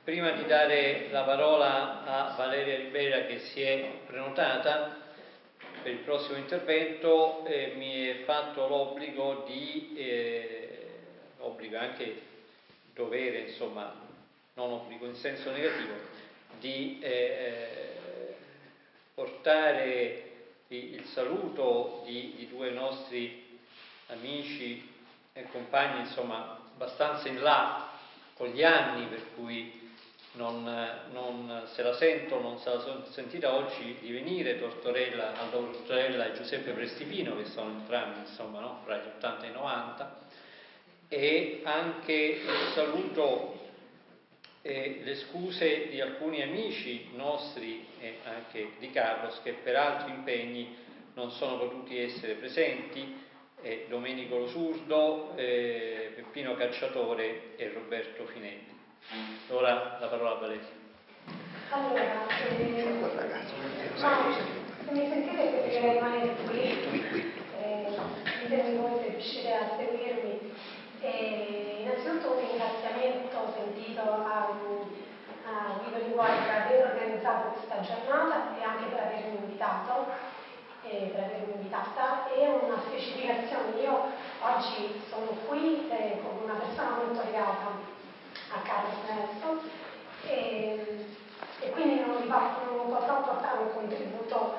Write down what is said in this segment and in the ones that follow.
Prima di dare la parola a Valeria Ribera, che si è prenotata per il prossimo intervento, mi è fatto l'obbligo obbligo anche dovere, insomma, non obbligo in senso negativo, di portare il saluto di due nostri amici e compagni, insomma, abbastanza in là con gli anni, per cui non se la sono sentita oggi di venire, Aldo Tortorella e Giuseppe Prestipino, che sono entrambi, insomma, no, fra gli 80 e i 90, e anche il saluto e le scuse di alcuni amici nostri e anche di Carlos, che per altri impegni non sono potuti essere presenti, Domenico Losurdo, Peppino Cacciatore e Roberto Finelli. Ora la parola a Valeria. Allora, se mi sentite preferirei rimanere qui, ditemi voi se riuscite a seguirmi. Innanzitutto un ringraziamento sentito a Guido Liguori per aver organizzato questa giornata e anche per avermi invitata, e una specificazione. Io oggi sono qui con una persona molto legata a Carlos Nelson e quindi non potrò portare un contributo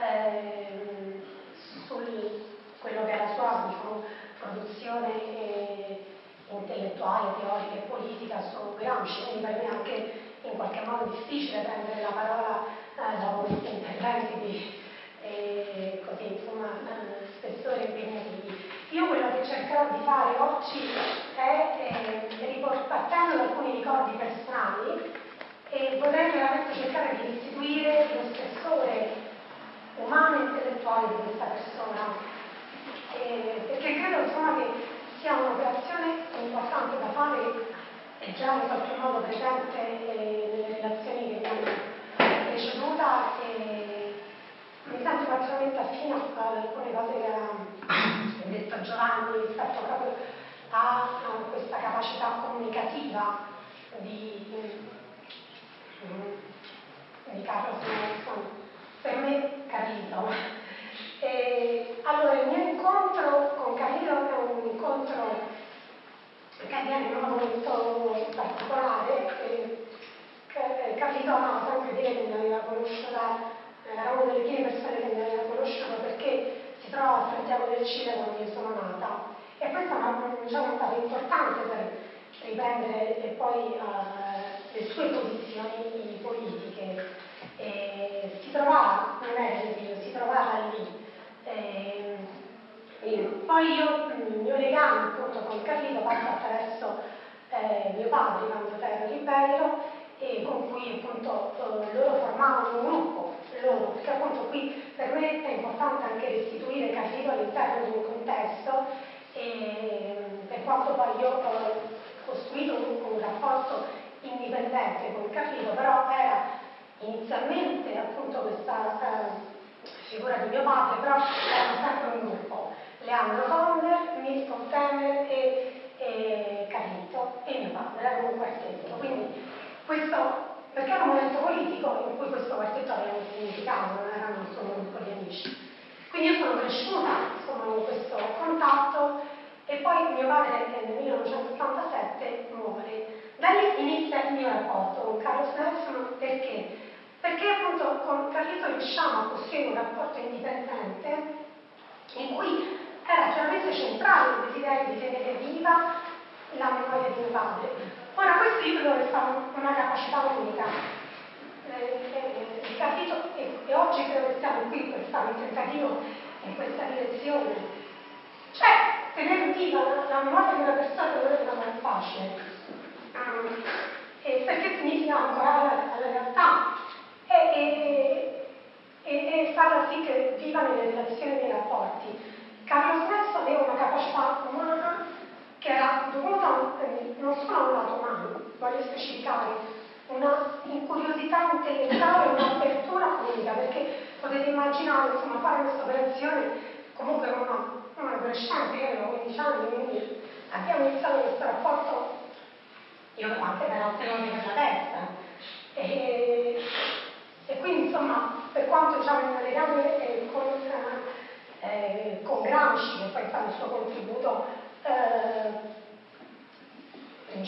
su quello che è la sua, diciamo, produzione intellettuale, teorica e politica su Gramsci, quindi per me anche in qualche modo difficile prendere la parola dopo questi interventi così, insomma, spessore impegnativi. Io quello che cercherò di fare oggi è partendo da alcuni ricordi personali e vorrei veramente cercare di restituire lo spessore umano e intellettuale di questa persona, perché credo, insomma, che sia un'operazione importante da fare e già in qualche modo presente nelle relazioni che mi hanno preceduta, e mi sento particolarmente affine ad alcune cose che ha detto Giovanni rispetto proprio a questa capacità comunicativa di Carlos Nelson, per me Carlito. Allora, il mio incontro con Carlito è un incontro che avviene in un modo molto particolare. Carlito amava sempre dire che mi aveva conosciuta, era una delle prime persone che mi aveva conosciuto perché si trova a Santiago del Cile quando io sono nata, e questa è una cosa importante per riprendere e poi le sue posizioni politiche. Si trovava, non era in esilio, si trovava lì. Poi il mio legame appunto con Carlito passa attraverso mio padre, Candotero Ribeiro, e con cui appunto loro formavano un gruppo, perché appunto qui per me è importante anche restituire Carlito all'interno di un contesto, per quanto poi io ho costruito un rapporto indipendente con Carlito, però era inizialmente appunto questa figura di mio padre, però erano sempre un gruppo: Leandro Conner, Milton Temer e Carlito e mio padre, erano un quartetto. Quindi questo, perché era un momento politico in cui questo quartetto aveva un significato, non erano solo un gruppo di amici. Quindi io sono cresciuta, insomma, con questo contatto, e poi mio padre nel 1987 muore. Da lì inizia il mio rapporto con Carlos Nelson. Perché? Perché appunto con Carlito riusciamo a costruire un rapporto indipendente in cui era chiaramente centrale il desiderio di tenere viva la memoria di mio padre. Ora, questo io credo che fa una capacità unica di Carlito, e oggi credo che siamo qui per fare un tentativo in questa direzione. Cioè, tenere viva la memoria di una persona non è una cosa facile, perché significa ancorare alla realtà e farla sì che viva nelle relazioni e nei rapporti. Carlos Nelson aveva una capacità umana che era dovuta non solo a un lato umano, voglio specificare, una incuriosità intellettuale, un'apertura unica, perché potete immaginare, insomma, fare questa operazione comunque con un adolescente. Io avevo 15 anni, quindi abbiamo iniziato questo rapporto, io anche per altre cose per la testa,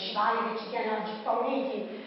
principale che ci tiene oggi un po' uniti,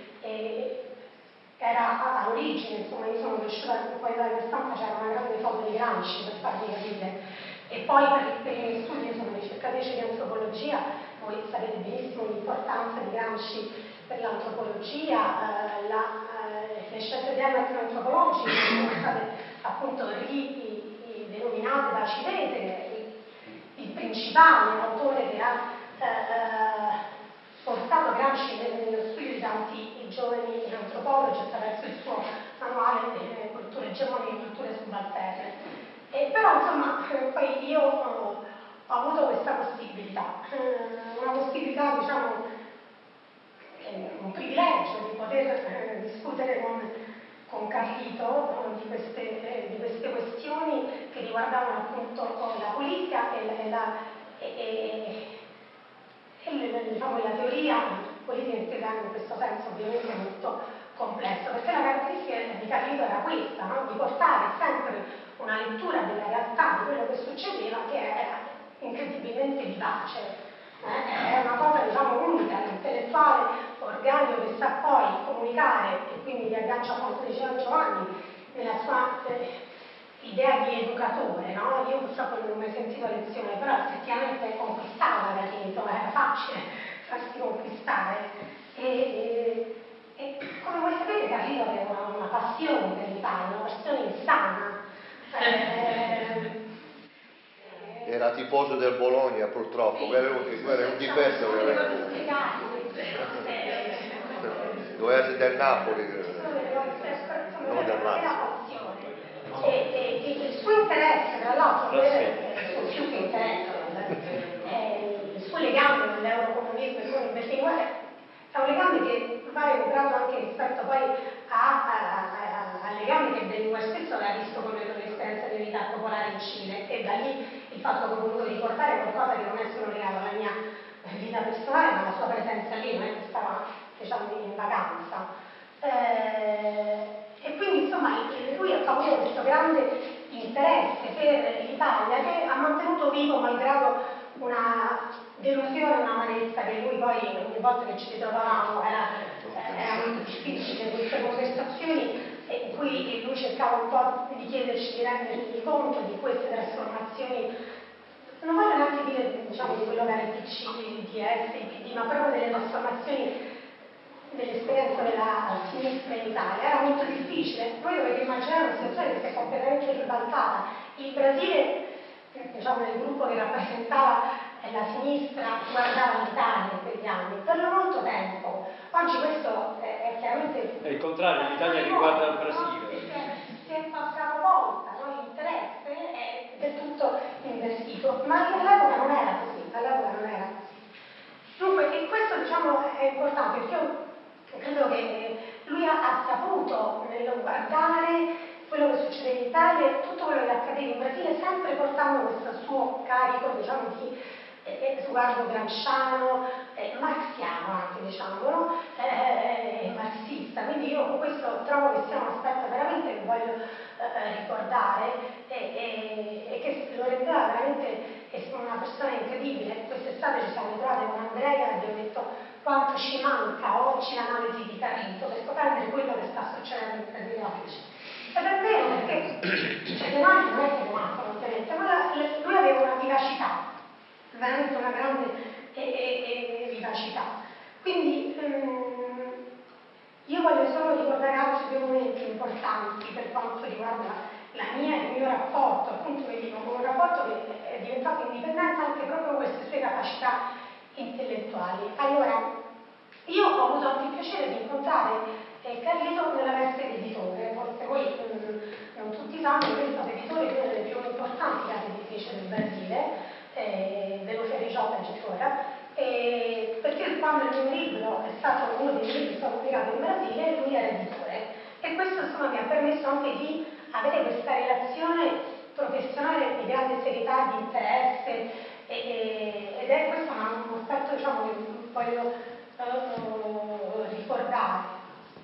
era all'origine, insomma, io sono cresciuta poi dalle stampa, c'era una grande foto di Gramsci, per farvi capire, e poi per i miei studi, io sono ricercatrice di antropologia, voi sapete benissimo l'importanza di Gramsci per l'antropologia, le scelte di antropologiche sono state appunto denominate da Civete, il principale autore che ha portato Gramsci nello studio di tanti giovani antropologi attraverso il suo manuale Culture egemoniche, culture subalterne. Però insomma poi io ho avuto questa possibilità, una possibilità, diciamo, un privilegio di poter discutere con Carlito di queste questioni che riguardavano appunto la politica diciamo, la teoria politica integrale in questo senso ovviamente è molto complesso, perché la caratteristica di Carlito era questa, no? Di portare sempre una lettura della realtà, di quello che succedeva, che era incredibilmente vivace. È una cosa, diciamo, unica, l'intellettuale organico che sa poi comunicare, e quindi riaggancia a quanto diceva Giovanni nella sua idea di educatore, no? Io purtroppo non ho mai sentito lezione, però effettivamente conquistava Carlito, era facile farsi conquistare. E come voi sapete Carlito aveva una passione per l'Italia, una passione insana. Era tifoso del Bologna, purtroppo, quello era un difetto. Doveva essere del Napoli, non del Lazio. E il suo interesse, tra l'altro, più che interesse, il suo legame con l'eurocomunismo e con il Berlinguer è un legame che va recuperato anche rispetto poi al legame che Berlinguer stesso aveva visto con l'esperienza di unità popolare in Cile, e da lì il fatto che ho voluto riportare qualcosa che non è solo legato alla mia vita personale, ma alla sua presenza lì, non è che stava, diciamo, in vacanza. E quindi insomma lui ha avuto questo grande interesse per l'Italia che ha mantenuto vivo malgrado una delusione, una amarezza che lui poi ogni volta che ci ritrovavamo era molto difficile, queste conversazioni in cui lui cercava un po' di chiederci di renderci conto di queste trasformazioni, non voglio neanche dire, diciamo, di quello che era il PC, il DS, il PD, ma proprio delle trasformazioni dell'esperienza della sinistra in Italia. Era molto difficile. Voi dovete immaginare una situazione che si è completamente ribaltata. Il Brasile, diciamo, nel gruppo che rappresentava la sinistra, guardava l'Italia in quegli anni per molto tempo. Oggi questo è chiaramente è il contrario, l'Italia riguarda il Brasile. Si è capovolta, no? L'interesse è del tutto invertito, ma all'epoca non era così, Dunque, e questo, diciamo, è importante perché io credo che lui ha saputo nel guardare quello che succede in Italia e tutto quello che accadeva in Brasile, sempre portando questo suo carico, diciamo, di sguardo gramsciano, marxiano anche, diciamo, no? Marxista. Quindi io con questo trovo che sia un aspetto veramente che voglio ricordare e che lo rendeva veramente una persona incredibile. Quest'estate ci siamo trovati con Andrea e abbiamo detto quanto ci manca oggi l'analisi di Carlito per comprendere quello che sta succedendo in Brasile oggi. Ed è vero, perché le mani non è che mancano ovviamente, ma lui aveva una vivacità, veramente una grande vivacità. Quindi io voglio solo ricordare altri due momenti importanti per quanto riguarda il mio rapporto, appunto vi dico, un rapporto che è diventato indipendente anche proprio con queste sue capacità intellettuali. Allora, io ho avuto anche il piacere di incontrare Carlito nella veste di editore. Forse voi non tutti sanno che lui è stato editore di una delle più importanti case editrici del Brasile, dello Ferriciota editore, perché quando il mio libro è stato uno dei miei libri stato pubblicato in Brasile, lui era editore, e questo insomma mi ha permesso anche di avere questa relazione professionale di grande serietà, di interesse, ed è questo un aspetto, diciamo, che voglio ricordare.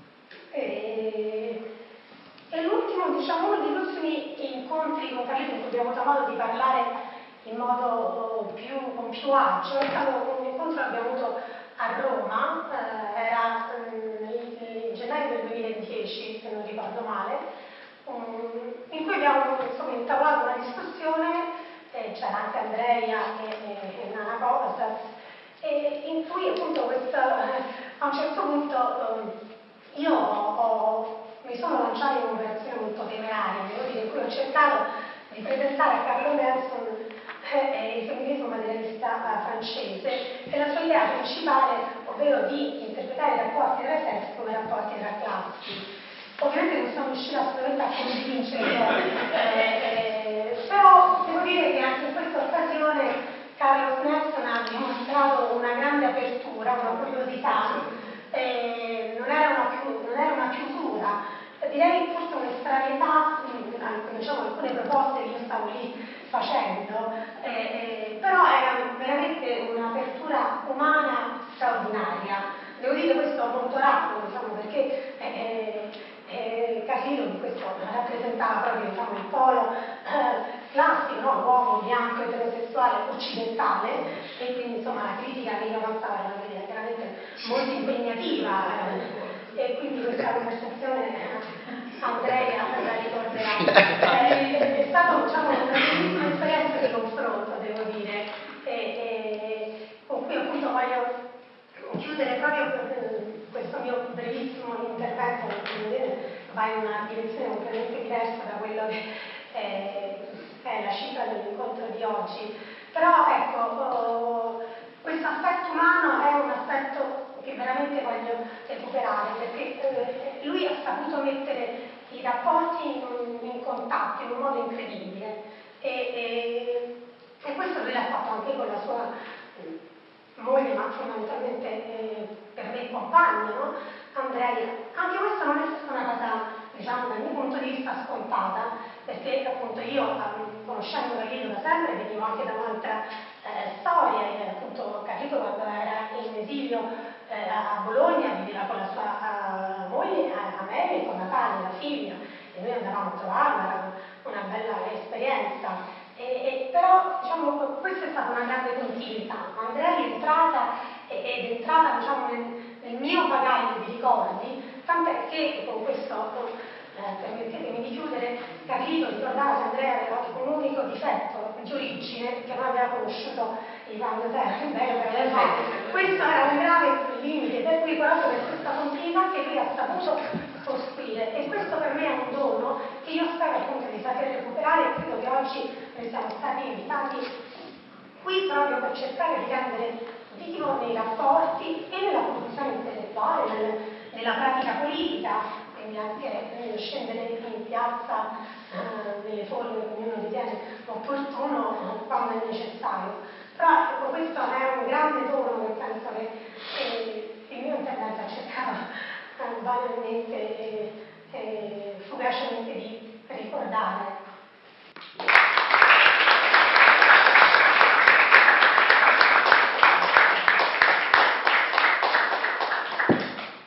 E l'ultimo, diciamo, uno degli ultimi incontri con Carlito in cui abbiamo avuto modo di parlare in modo con più agio è stato un incontro che abbiamo avuto a Roma, era il gennaio del 2010, se non ricordo male, in cui abbiamo insomma, intavolato una discussione, c'era anche Andrea e Nana Cosas, in cui appunto a un certo punto io mi sono lanciata in un'operazione molto temeraria, in cui ho cercato di presentare a Carlo Nelson il femminismo materialista francese e la sua idea principale, ovvero di interpretare i rapporti tra i sessi come rapporti tra classi. Ovviamente non sono riuscita assolutamente a convincerlo, però devo dire che anche in questa occasione Carlo Nelson ha dimostrato una grande apertura, una curiosità, non era una chiusura, direi forse un'estraneità, diciamo, alcune proposte che io stavo lì facendo, però era veramente un'apertura umana straordinaria. Devo dire questo molto rapido, diciamo, perché Carlino di questo rappresentava proprio diciamo, il polo classico, no? Uomo bianco eterosessuale occidentale, e quindi insomma la critica che io avanzavo era veramente molto impegnativa, e quindi questa conversazione Andrea la ricorderà. È stata diciamo, una bellissima esperienza di confronto, devo dire, con cui appunto voglio chiudere proprio questo mio brevissimo intervento, che va in una direzione completamente diversa da quello che è la cifra dell'incontro di oggi. Però ecco, questo aspetto umano è un aspetto che veramente voglio recuperare, perché lui ha saputo mettere i rapporti in contatto in un modo incredibile, e questo lui l'ha fatto anche con la sua moglie, ma fondamentalmente per me compagna, no? Andrea. Anche questa non è stata una cosa, diciamo, dal mio punto di vista scontata, perché appunto io, conoscendo Carlino da sempre, venivo anche da un'altra storia, appunto Carlino quando era in esilio a Bologna viveva con la sua moglie, Amelia, con Natalia, la figlia, e noi andavamo a trovarla, era una bella esperienza. Però diciamo, questa è stata una grande continuità. Andrea è entrata diciamo, nel mio bagaglio di ricordi, tant'è che con questo, permettetemi di chiudere, Carlino ricordava che Andrea aveva un unico difetto di origine, che non aveva conosciuto quando era in belga, questo era un grave limite, per cui proprio per questa continuità che lui ha saputo costruire, e questo per me è un dono che io spero appunto di saper recuperare, e credo che oggi noi siamo stati invitati qui proprio per cercare di rendere vivo nei rapporti e nella produzione intellettuale, nella pratica politica, quindi anche scendere in piazza nelle forme che ognuno ritiene opportuno quando è necessario. Però ecco, questo è un grande dono che penso che il mio intervento ha cercato banalmente e fugacemente di ricordare.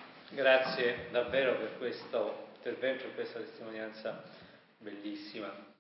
Grazie davvero per questo intervento, per questa testimonianza bellissima.